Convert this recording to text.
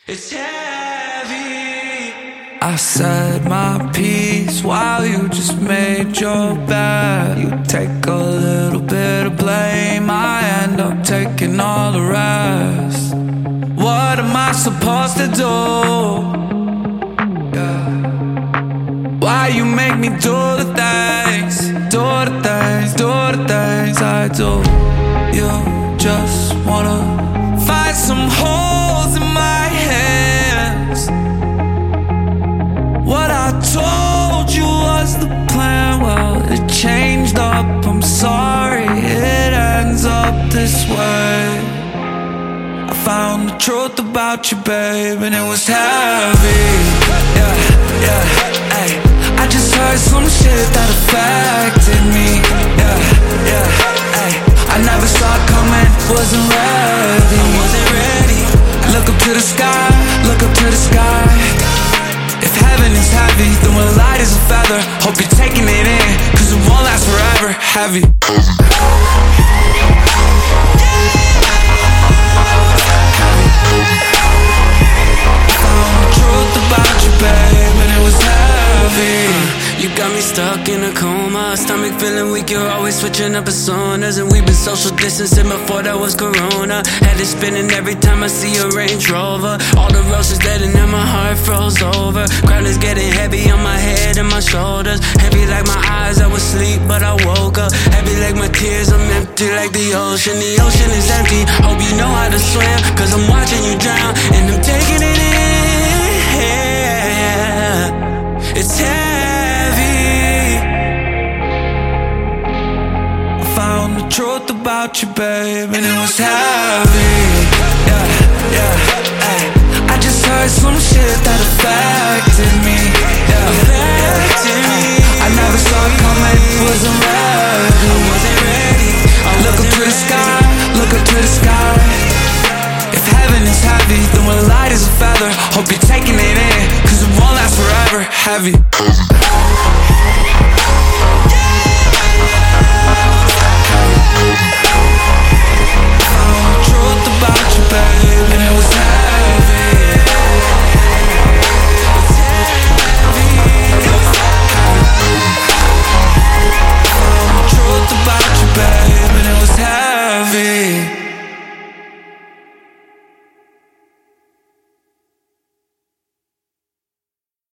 It's heavy. I said my piece while you just made your bed. You take a little bit of blame, I end up taking all the rest. What am I supposed to do? Yeah. Why you make me do the things, do the things, do the things I do? You just wanna find some holes in my hands. What I told you was the plan, well, it changed up, I'm sorry it ends up this way. I found the truth about you, babe, and it was heavy. Yeah, yeah, ay. I just heard some shit that affected me. Yeah, yeah, ay. I never saw it coming, wasn't ready. I wasn't ready. Look up to the sky, look up to the sky. If heaven is heavy, then we're light as a feather. Hope you're taking it in, cause it won't last forever. Heavy. Found the truth about you, babe, and it was heavy. You got me stuck in a coma, stomach feeling weak, you're always switching up personas. And we've been social distancing before there was corona. Head is spinning every time I see a Range Rover. All the roses dead and now my heart froze over. Ground is getting heavy on my head and my shoulders. Heavy like my eyes, I was asleep but I woke up. Heavy like my tears, I'm empty like the ocean. The ocean is empty, hope you know how to swim, cause I'm watching you drown and I'm taking it in. It's heavy. I found the truth about you, babe, and it was heavy. Yeah, yeah, ay. I just heard some shit that affected me. Yeah, affected me. I never saw it coming, wasn't ready. I wasn't ready. Look up to the sky, look up to the sky. If heaven is heavy, then we're light as a feather. Hope you're taking it in, cause it won't last forever. Heavy.